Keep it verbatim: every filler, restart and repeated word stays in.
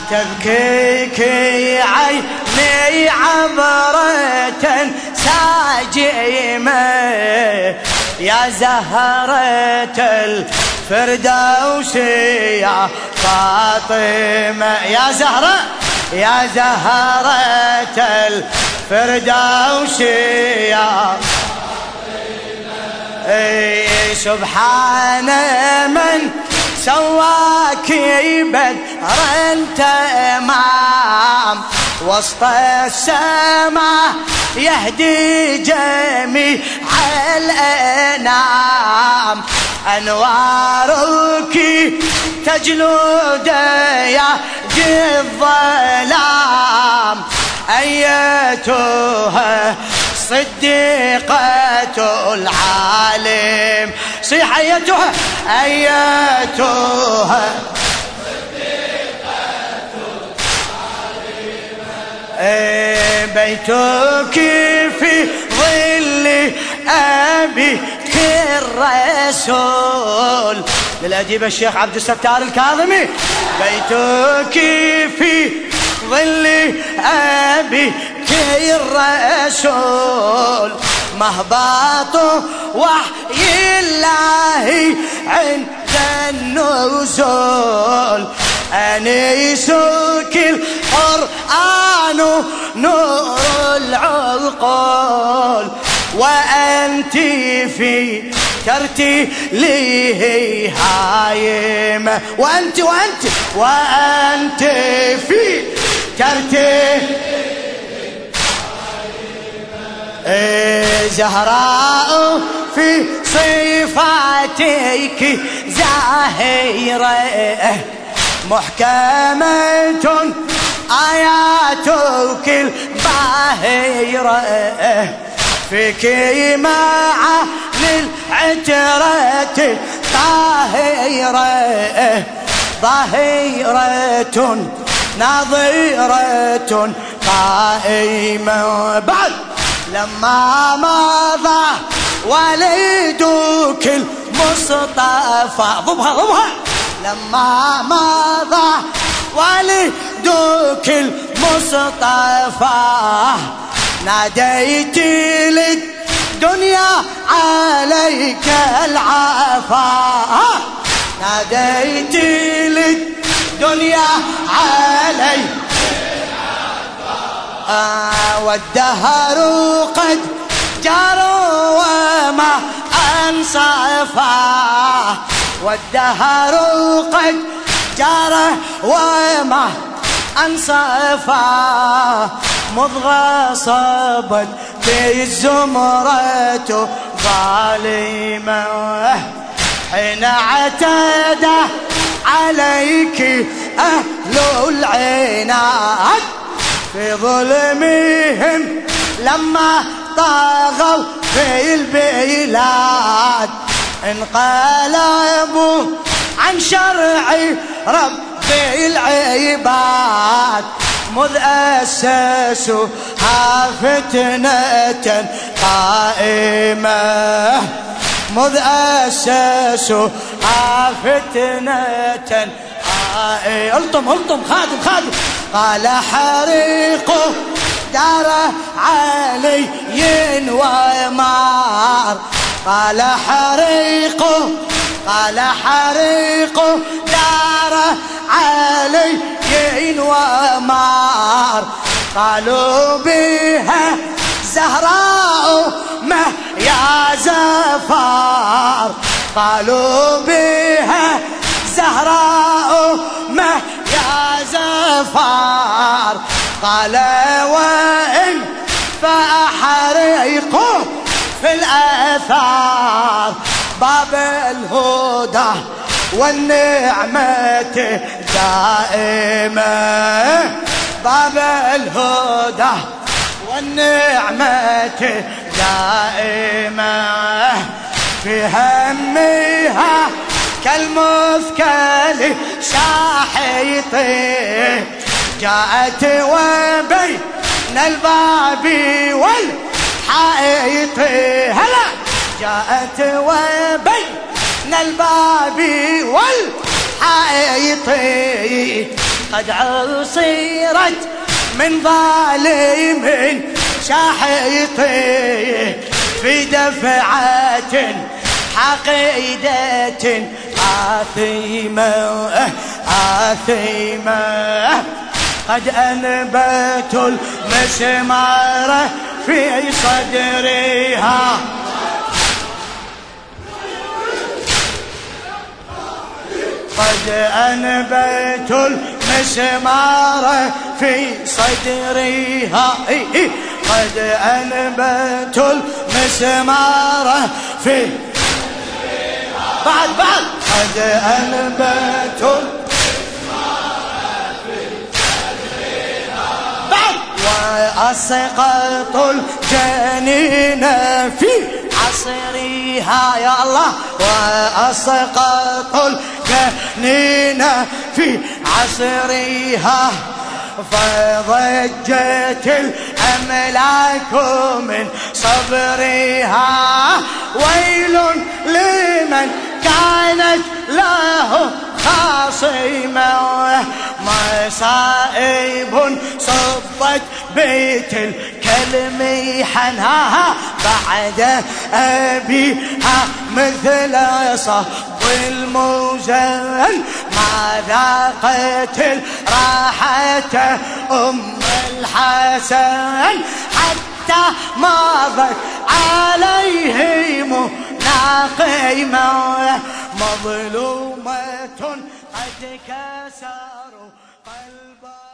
تبكيك عيني عبرة ساجمة يا زهرة الفردوس يا فاطمة يا زهرة يا زهرة الفردوس يا فاطمة. سبحان من سواك بدرا تمام وسط السماء يهدي جميع الأنام أنوارك تجلو دياجي الظلام أيتها صديقة العالم صيح أيتها أيتها صديقة العالم بيتك في ظل أبيك الرسول للأديب الشيخ عبد الستار الكاظمي بيتك في ظل أبيك الرسول مهبط وحي الله عند النزول أنيسك القرآن نور العقول وأنت في ترتيله هايمة وأنت وأنت وأنت في ترتيله زهراء في صفاتك زاهرة محكمة آياتك الباهرة فيك معاني العترة طاهرة ظاهرة ناظرة قائمة بعد لما مضى وليدك المصطفى ضبها ضبها لما مضى وليدك المصطفى ناديت لك دنيا عليك العفا ناديت لك دنيا عليك آه والدهر قد جرى وما أنصفا والدهر قد جرى وما أنصفا مذ غصبت في الزمرة ظالمة حين اعتدى عليك أهل العناد في ظلمهم لما طاغوا في البلاد انقلبوا عن شرع رب العباد مذ أسسوا ها فتنة قائمة مذ أسسوا ها فتنة قائمة الطم الطم خادم خادم قال حريقه دار علي ومار قال حريقه قال حريقه دار علي ومار قالوا بها زهراء ما يا زفار قالوا بها زهراء ما يا زفار قال وإن فأحرقه في الآثار باب الهدى والنعمة دائمة باب الهدى والنعمة دائمة في همها كالمثكل شاحطه جاءت وبين الباب والحائط هلا جاءت وبين الباب والحائط قد عصيرت من ظالم شاحطي في دفعة حقيدة آثمة آثمة قد أنبت المسمار في صدرها قد أنبت المسمار في صدرها قد أنبت المسمار في بعد بعد قد أنبت المسمار في صدرها بعد وأسقط الجنين في عصرها يا الله وأسقط الجنين في عصرها فضجت الأملاك من صبرها ويل لمن كانت له خاصمة مصائب صبت بيت الكلم حناها بعد أبيها مثل صهب الموزن ما ذاقت الراحة أم الحسن حتى مضت عليهم ناقمة مظلومة قد كسروا قلبها